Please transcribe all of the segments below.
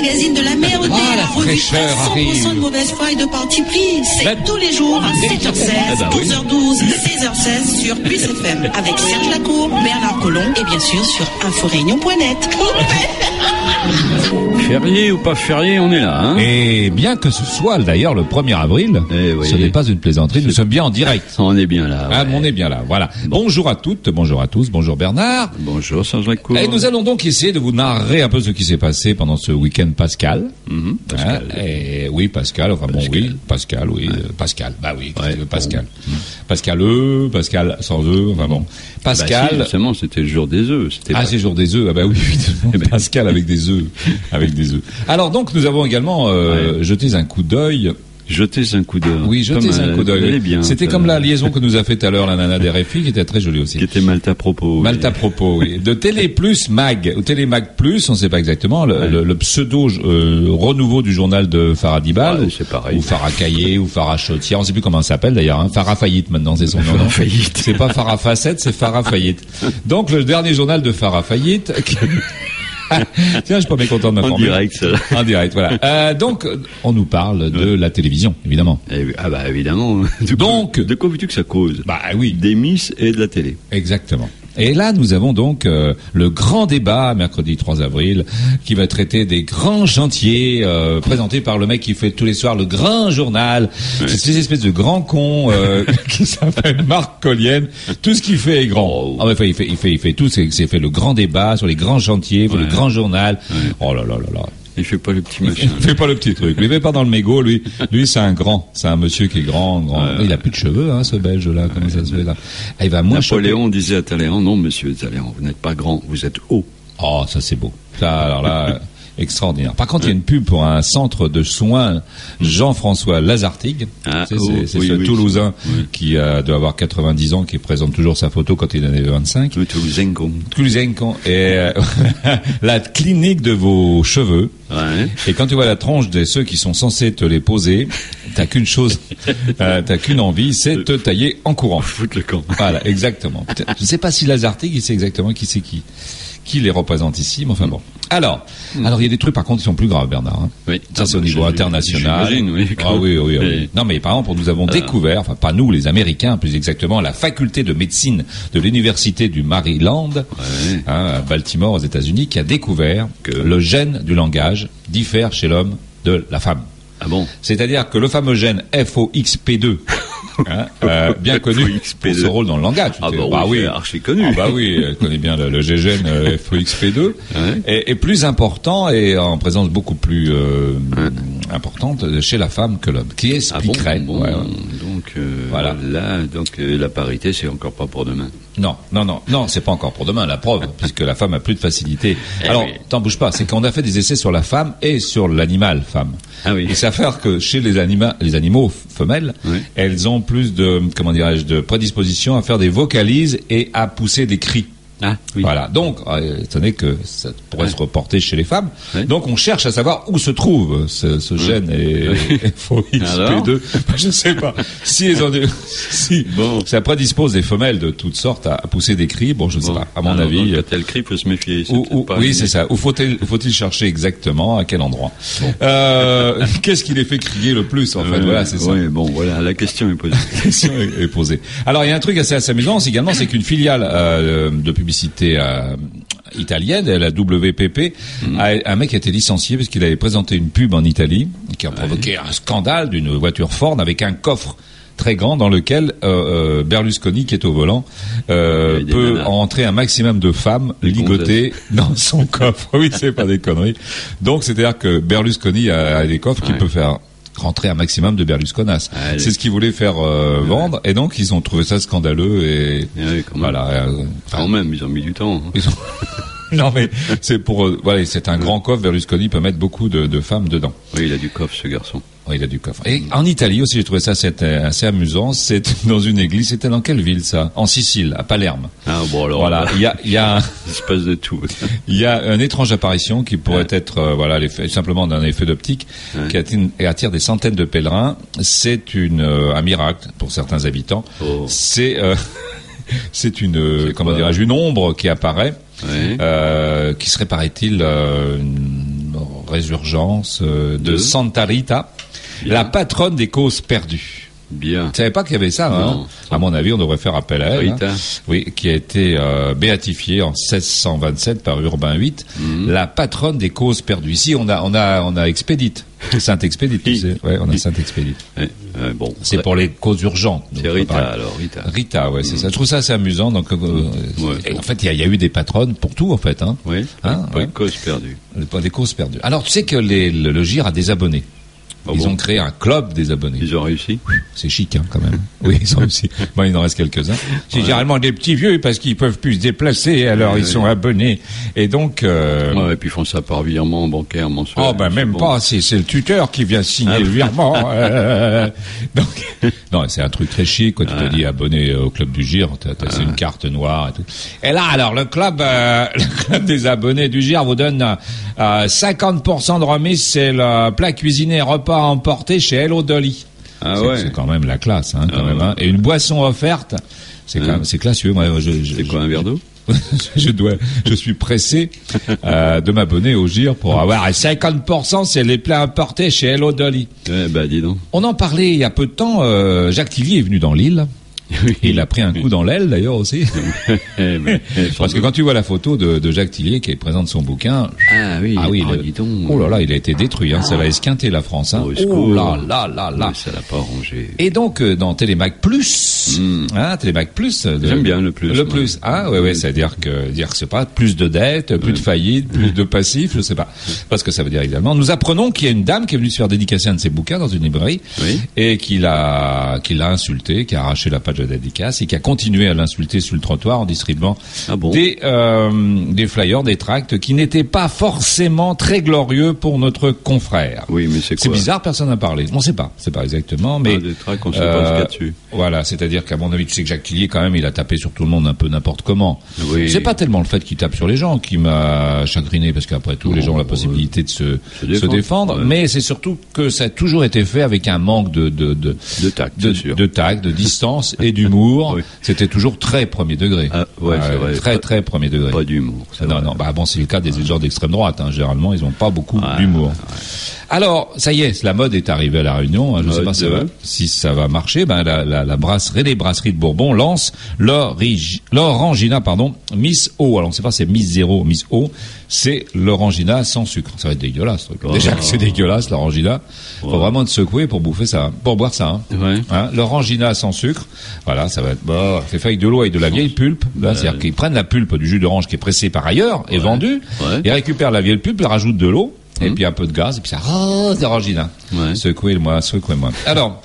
magazine de la merde. La fraîcheur 100% arrive. de mauvaise foi et de parti pris. C'est tous les jours à 7h16, 12h12, 16h16 sur Plus FM. Avec Serge Lacour, Bernard Collomb et bien sûr sur inforéunion.net. Férié ou pas férié, on est là, hein. Et bien que ce soit d'ailleurs le 1er avril, ce n'est pas une plaisanterie, nous sommes bien en direct. On est bien là. Ouais. Ah, on est bien là, voilà. Bonjour à toutes, bonjour à tous, bonjour Bernard. Bonjour Serge Lacour. Et nous allons donc essayer de vous narrer un peu ce qui s'est passé pendant ce week-end pascal. Pascal. Et oui, Pascal, enfin bon, oui, Pascal, oui, Pascal, bah oui, Pascal. Pascal Pascal sans eux, enfin bon. Pascal. Bah si, justement, c'était le jour des œufs. C'est le jour des œufs, ah bah oui, évidemment. Pascal avec des œufs. Alors donc, nous avons également jeté un coup d'œil. Jetez un coup d'œil. Oui, jetez un coup d'œil. C'était comme la liaison que nous a fait tout à l'heure la nana des RFI, qui était très jolie aussi. Qui était Malta Propos. Malta Propos, oui. De Télé Plus Mag, ou Télé Mag Plus, on ne sait pas exactement, le pseudo renouveau du journal de Farah Dibal, ou Farah Caillé, ou Farah Chautière, on ne sait plus comment ça s'appelle d'ailleurs, hein. Farah Faillite maintenant, c'est son nom. Farah Faillite. C'est pas Farah Facette, c'est Farah Faillite. Donc le dernier journal de Farah Faillite. Tiens, je suis pas mécontent de m'informer. En direct, ça. En direct, voilà. Donc, on nous parle de la télévision, évidemment. Ah bah évidemment. Donc, de quoi veux-tu que ça cause? Bah oui. Des Miss et de la télé. Exactement. Et là, nous avons donc le grand débat, mercredi 3 avril, qui va traiter des grands chantiers présentés par le mec qui fait tous les soirs le grand journal. Ouais. C'est ces espèces de grands cons qui s'appelle Marc Collienne. Tout ce qu'il fait est grand. Ah, mais il fait tout. C'est fait le grand débat sur les grands chantiers, il fait le grand journal. Ouais. Oh là là là là. Il fait pas le petit machin. Il fait pas le petit truc. Lui, il fait pas dans le mégot, lui. Lui, c'est un grand. C'est un monsieur qui est grand. Il a plus de cheveux, hein, ce Belge, là. Comment ça se fait, là? Ah, il va moins Napoléon disait à Talleyrand, non, monsieur Talleyrand, vous n'êtes pas grand, vous êtes haut. Oh, ça, c'est beau. Ça, alors là, extraordinaire. Par contre, il y a une pub pour un centre de soins Jean-François Lazartigue. C'est ce Toulousain qui doit avoir 90 ans, qui présente toujours sa photo quand il en avait 25. Le Toulousain. Et la clinique de vos cheveux. Ouais. Et quand tu vois la tronche de ceux qui sont censés te les poser, t'as qu'une chose, t'as qu'une envie, c'est te tailler en courant. Foutre le camp. Voilà, exactement. Je ne sais pas si Lazartigue, il sait exactement qui c'est qui les représente ici, mais enfin bon. Alors il y a des trucs par contre qui sont plus graves, Bernard. Hein. Oui. Ça c'est au niveau international. Oui. Ah oui. Non mais par exemple, nous avons découvert, enfin pas nous les Américains, plus exactement la faculté de médecine de l'université du Maryland, à Baltimore aux États-Unis, qui a découvert que le gène du langage diffère chez l'homme de la femme. Ah bon? C'est-à-dire que le fameux gène FOXP2, bien connu pour ce rôle dans le langage. Oui, archi connu. Ah bah oui, elle connaît bien le gène FOXP2, est plus important et en présence beaucoup plus importante chez la femme que l'homme, qui expliquerait. Donc voilà. Là, la parité, c'est encore pas pour demain. Non, c'est pas encore pour demain, la preuve, puisque la femme a plus de facilité. Alors, t'en bouge pas, c'est qu'on a fait des essais sur la femme et sur l'animal femme. Ah oui. Il s'avère que chez les animaux femelles, elles ont plus de, de prédisposition à faire des vocalises et à pousser des cris. Ah, oui. Voilà. Donc, étant donné que ça pourrait se reporter chez les femmes, donc on cherche à savoir où se trouve ce gène FOXP2. Je sais pas. Si ça prédispose les femelles de toutes sortes à pousser des cris, je sais pas. À mon avis. Quand tel cri, faut se méfier. C'est ça. Où faut-il chercher exactement, à quel endroit? Qu'est-ce qui les fait crier le plus, en fait? Voilà, c'est ça. Oui, voilà, la question est posée. La question est posée. Alors, il y a un truc assez amusant également, c'est qu'une filiale, de publicité italienne, la WPP, un mec a été licencié parce qu'il avait présenté une pub en Italie qui a provoqué un scandale d'une voiture Ford avec un coffre très grand dans lequel Berlusconi, qui est au volant, peut entrer un maximum de femmes ligotées dans son coffre. Oui, c'est pas des conneries. Donc, c'est-à-dire que Berlusconi a des coffres qu'il peut faire rentrer un maximum de Berlusconas. C'est ce qu'ils voulaient faire vendre, et donc ils ont trouvé ça scandaleux et voilà. Quand même, ils ont mis du temps. Non mais c'est c'est un grand coffre. Berlusconi peut mettre beaucoup de femmes dedans. Oui, il a du coffre, ce garçon. Oui, il a du coffre. Et en Italie aussi, j'ai trouvé ça assez amusant. C'est dans une église. C'était dans quelle ville, ça? En Sicile, à Palerme. Ah bon, alors. Voilà. Il y a il se passe de tout. Il y a une étrange apparition qui pourrait être, l'effet, simplement d'un effet d'optique, qui attire des centaines de pèlerins. C'est un miracle pour certains habitants. C'est une, une ombre qui apparaît, qui serait, paraît-il, résurgence de Santa Rita, la patronne des causes perdues. Bien. Tu savais pas qu'il y avait ça, hein? À mon avis, on devrait faire appel à elle. Rita. Oui, qui a été béatifiée en 1627 par Urbain VIII, la patronne des causes perdues. Ici, on a Expédite, Sainte Expédite, tu sais. Ouais, on a Sainte Expédite. Bon, c'est pour les causes urgentes. C'est Rita, alors Rita. Rita, ouais, c'est ça. Je trouve ça assez amusant. Donc, en fait, il y a eu des patronnes pour tout, en fait, hein. Oui. Pour les causes perdues. Pour les causes perdues. Alors, tu sais que le GIR a des abonnés. Ils ont créé un club des abonnés. Ils ont réussi. C'est chic, hein, quand même. Oui, ils ont réussi. Bon, il en reste quelques-uns. C'est généralement des petits vieux parce qu'ils peuvent plus se déplacer, alors ils sont abonnés. Et donc, et puis ils font ça par virement bancaire mensuel. Oh, ben, même bon. Pas. C'est le tuteur qui vient signer le virement. Donc, non, c'est un truc très chic, quoi. Tu te dis abonné au club du GIR, c'est une carte noire et tout. Et là, alors, le club des abonnés du GIR vous donne 50% de remise, c'est le plat cuisiné repas emporté chez Hello Dolly. C'est quand même la classe, hein, quand même. Hein. Et une boisson offerte, c'est quand même, c'est classieux. Moi, c'est quoi, un verre d'eau? je suis pressé de m'abonner au GIR pour avoir 50%, c'est les plats importés chez Hello Dolly. Dis donc. On en parlait il y a peu de temps. Jacques Tillier est venu dans l'île. Et il a pris un coup dans l'aile d'ailleurs aussi. Parce que quand tu vois la photo de Jacques Tillier qui présente son bouquin, dis donc. Oh là là, il a été détruit, hein, ça va esquinter la France, hein. Oh là là là là. Ça l'a pas arrangé. Et donc dans Télémac Plus, Télémac Plus, j'aime bien le plus. Le plus, c'est-à-dire que c'est pas plus de dettes, plus de faillites, plus de passifs, je sais pas, parce que ça veut dire également. Nous apprenons qu'il y a une dame qui est venue se faire dédicacer un de ses bouquins dans une librairie et qui l'a insulté, qui a arraché la page de dédicace et qui a continué à l'insulter sur le trottoir en distribuant des flyers, des tracts qui n'étaient pas forcément très glorieux pour notre confrère. Oui, mais c'est quoi? C'est bizarre, personne n'a parlé. On sait pas exactement, mais des tracts, on sait pas ce qu'il y a dessus. Voilà, c'est-à-dire qu'à mon avis, tu sais que Jacques Tillier quand même, il a tapé sur tout le monde un peu n'importe comment. Oui. C'est pas tellement le fait qu'il tape sur les gens qui m'a chagriné, parce qu'après tout, les gens ont la possibilité de se défendre, mais c'est surtout que ça a toujours été fait avec un manque de tact, de distance et d'humour. C'était toujours très premier degré. C'est vrai. Très premier degré. Pas d'humour. C'est le cas des gens d'extrême droite, hein. Généralement, ils ont pas beaucoup d'humour. Alors, ça y est, la mode est arrivée à La Réunion. Je ne sais pas si ça va marcher. La brasserie, les brasseries de Bourbon lancent l'Orangina, Miss O. Alors, on ne sait pas si c'est Miss Zéro, Miss O. C'est l'Orangina sans sucre. Ça va être dégueulasse, ce truc. Déjà que c'est dégueulasse, l'Orangina. Faut vraiment te secouer pour bouffer ça, pour boire ça. L'Orangina sans sucre. Voilà, ça va être c'est fait avec de l'eau et de la vieille pulpe. Là, c'est-à-dire qu'ils prennent la pulpe du jus d'orange qui est pressé par ailleurs et vendu. Ils récupèrent la vieille pulpe, ils rajoutent de l'eau. Et puis un peu de gaz, et puis ça, d'orangina. Secouez-moi. Alors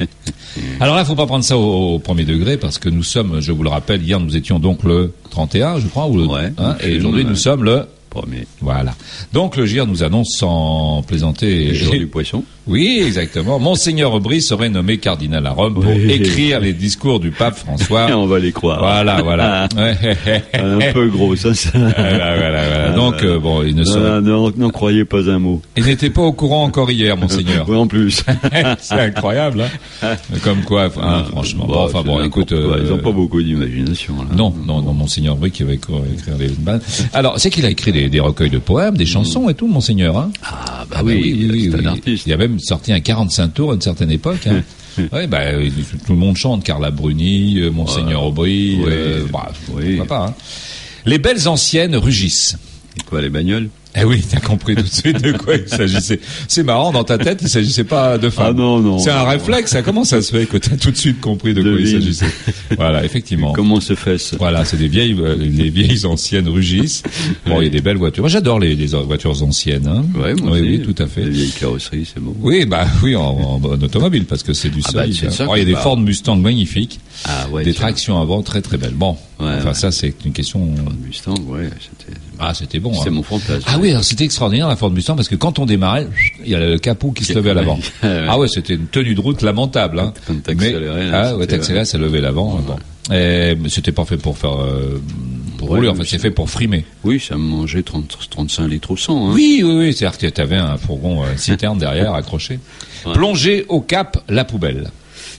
là, faut pas prendre ça au premier degré, parce que nous sommes, je vous le rappelle, hier nous étions donc le 31, je crois, et aujourd'hui nous sommes le premier. Voilà. Donc le GIR nous annonce sans plaisanter. Le jour du poisson. Oui, exactement. Monseigneur Aubry serait nommé cardinal à Rome pour écrire les discours du pape François. On va les croire. Voilà. Un peu gros, ça. Voilà. Donc, il ne n'en croyez pas un mot. Il n'était pas au courant encore hier, Monseigneur. Oui, en plus. C'est incroyable, hein. Comme quoi, franchement. Écoute. Ils n'ont pas beaucoup d'imagination, là. Non, Monseigneur Aubry qui va écrire les balles. Alors, c'est qu'il a écrit des recueils de poèmes, des chansons et tout, Monseigneur, hein. Oui, c'est un artiste. Il y a même sorti un 45 tours à une certaine époque, hein. Tout le monde chante, Carla Bruni, Monseigneur Aubry, pourquoi pas, hein. Les belles anciennes rugissent. Et quoi, les bagnoles? Eh oui, t'as compris tout de suite de quoi il s'agissait. C'est marrant, dans ta tête, il s'agissait pas de femmes. Non. C'est un réflexe, ça. Comment ça se fait que t'as tout de suite compris de quoi il s'agissait? Voilà, effectivement. Comment se fait-ce? Voilà, c'est les vieilles anciennes rugissent. Bon, il y a des belles voitures. Moi, j'adore les voitures anciennes, hein. Oui, tout à fait. Les vieilles carrosseries, c'est beau. Oui, en automobile, parce que c'est du solide. Il y a des Ford Mustang magnifiques. Des tractions avant très très belles. Bon. Ça, c'est une question. Ford Mustang, c'était bon. C'est mon fantasme. Ah oui, alors c'était extraordinaire la Ford Mustang parce que quand on démarrait, il y a le capot qui se levait à l'avant. C'était une tenue de route lamentable, hein. Quand t'accélérais. T'accélérais, ça levait l'avant. Et c'était pas fait pour faire pour rouler, en fait, c'est fait pour frimer. Oui, ça mangeait 35 litres au 100, hein. Oui, c'est-à-dire que t'avais un fourgon citerne derrière accroché. Plonger au Cap la poubelle.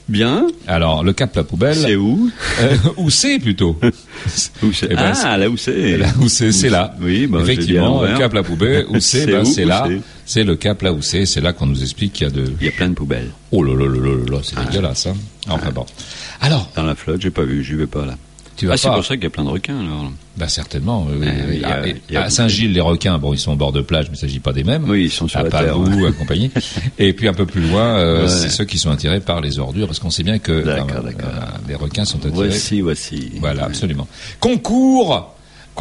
Bien. Alors, le Cap La Poubelle. C'est où? Où c'est plutôt? Où c'est? Eh ben, là où c'est. Là où c'est là. Oui, bah, effectivement, le Cap La Poubelle, où c'est, c'est là. C'est C'est le Cap là où c'est là qu'on nous explique qu'il y a Il y a plein de poubelles. Oh là là là là là, c'est dégueulasse, hein. Enfin bon. Alors. Dans la flotte, j'ai pas vu, j'y vais pas là. Tu vas c'est pour ça qu'il y a plein de requins, alors. Bah, certainement. Il y a à Saint-Gilles, les requins, bon, ils sont au bord de plage, mais il s'agit pas des mêmes. Oui, ils sont sur à la terre. Padoue, compagnie. Et puis un peu plus loin, c'est ceux qui sont attirés par les ordures, parce qu'on sait bien que les requins sont attirés. Voici. Voilà, absolument. Concours.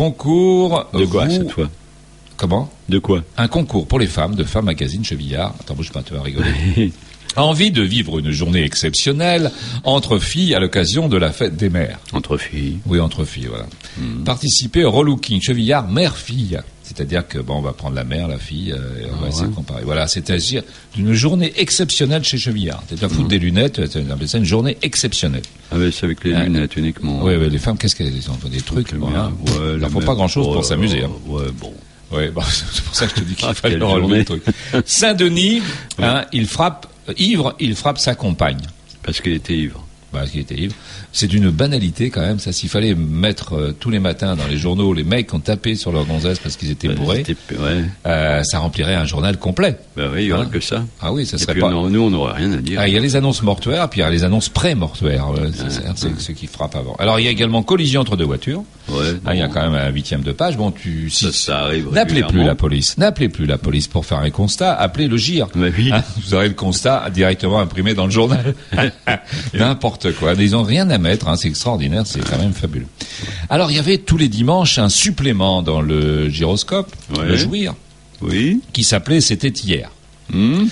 De quoi, cette fois? Comment? De quoi? Un concours pour les femmes, de Femmes Magazine Chevillard. Attends, bouge pas, tu vas rigoler. Envie de vivre une journée exceptionnelle entre filles à l'occasion de la fête des mères. Entre filles. Oui, entre filles, voilà. Participer au relooking Chevillard mère-fille. C'est-à-dire que, bon, on va prendre la mère, la fille, et on va essayer de comparer. Voilà, c'est-à-dire d'une journée exceptionnelle chez Chevillard. C'est à foutre des lunettes, c'est une journée exceptionnelle. Ah, mais c'est avec les lunettes uniquement. Oui, les femmes, qu'est-ce qu'elles ont? Des trucs, bon, hein. Il leur faut pas grand-chose pour s'amuser, hein. Ouais, bon. Ouais, bah, c'est pour ça que je te dis qu'il fallait relever le truc. Saint-Denis, il frappe sa compagne. Parce qu'il était ivre. Parce qu'il était ivre. C'est d'une banalité quand même, ça. S'il fallait mettre tous les matins dans les journaux les mecs qui ont tapé sur leur gonzesse parce qu'ils étaient bourrés, ça remplirait un journal complet. Bah oui, il y aura que ça. Ah oui, ça serait puis pas. Nous, on n'aurait rien à dire. Il y a les annonces mortuaires, puis il y a les annonces pré-mortuaires. C'est ce qui frappe avant. Alors il y a également collision entre deux voitures. Ouais, il y a quand même un 8e de page. Bon, ça arrive. N'appelez plus la police. N'appelez plus la police pour faire un constat. Appelez le GIR. Oui. Vous aurez le constat directement imprimé dans le journal. N'importe quoi. Ils n'ont rien à mettre. C'est extraordinaire. C'est quand même fabuleux. Alors, il y avait tous les dimanches un supplément dans le gyroscope, le Jouir, qui s'appelait C'était hier. Oui.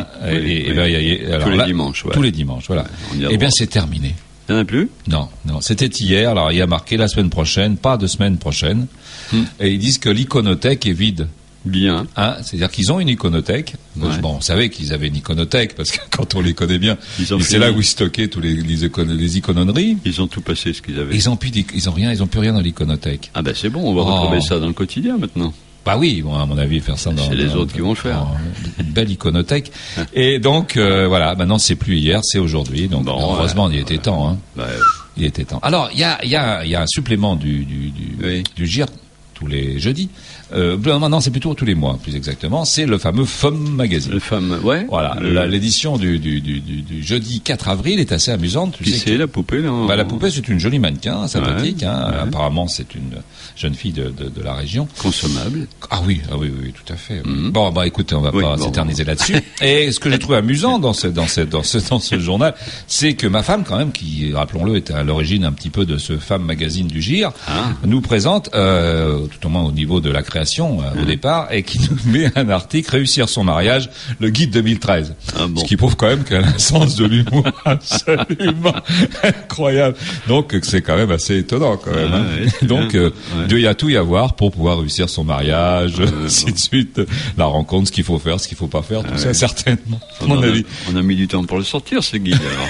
Alors, tous les dimanches. Tous les dimanches, voilà. Eh bien, c'est terminé. Il n'y en a plus? Non. C'était hier. Alors, il y a marqué la semaine prochaine, pas de semaine prochaine. Et ils disent que l'iconothèque est vide. Bien. C'est-à-dire qu'ils ont une iconothèque. Bon, on savait qu'ils avaient une iconothèque parce que quand on les connaît bien, c'est là où ils stockaient tous les icononneries. Ils ont tout passé ce qu'ils avaient. Ils ont plus rien dans l'iconothèque. Ah ben c'est bon, on va retrouver ça dans le quotidien maintenant. Bah oui, bon, à mon avis, faire ça c'est les autres qui vont le faire. Une belle iconothèque. Et donc, voilà, maintenant c'est plus hier, c'est aujourd'hui. Donc, heureusement, il était temps, hein. Il était temps. Alors, il y a un supplément du GIR tous les jeudis. Maintenant, c'est plutôt tous les mois, plus exactement. C'est le fameux Femme Magazine. Le Femme, Voilà, l'édition du jeudi 4 avril est assez amusante. Puis c'est la poupée, là. La poupée, c'est une jolie mannequin, sympathique. Apparemment, c'est une jeune fille de la région. Consommable. Ah oui, tout à fait. Bon, écoutez, on va pas s'éterniser là-dessus. Et ce que j'ai trouvé amusant dans ce journal, c'est que ma femme, quand même, qui, rappelons-le, était à l'origine un petit peu de ce Femme Magazine du GIR, nous présente, tout au moins au niveau de la création au départ, et qui nous met un article Réussir son mariage, le guide 2013. Ce qui prouve quand même qu'elle a un sens de l'humour absolument incroyable. Donc c'est quand même assez étonnant quand même. Donc il y a tout y avoir pour pouvoir réussir son mariage, ainsi de suite, la rencontre, ce qu'il faut faire, ce qu'il faut pas faire, tout ça certainement. À mon avis. On a mis du temps pour le sortir, ce guide alors.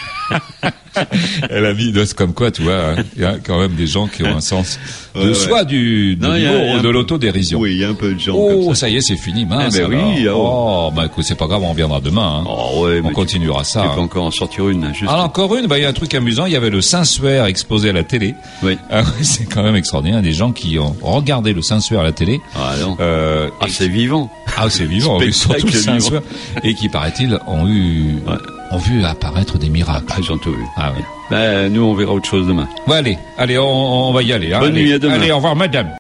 Elle a mis comme quoi, tu vois, il y a quand même des gens qui ont un sens de soi de l'autodérision. Oui, il y a un peu de gens comme ça. Ça y est, c'est fini, mince. Écoute, c'est pas grave, on reviendra demain. On continuera ça. Tu peux encore en sortir une. Alors encore une, il y a un truc amusant, il y avait le Saint-Suaire exposé à la télé. Oui. C'est quand même extraordinaire, des gens qui ont regardé le Saint-Suaire à la télé. C'est vivant. C'est vivant, oui, surtout le Saint-Suaire. Et qui, paraît-il, ont vu apparaître des miracles. Ils ont tout vu. Oui. Nous, on verra autre chose demain. Bon, allez, on va y aller. Bonne nuit, à demain. Allez, au revoir, madame.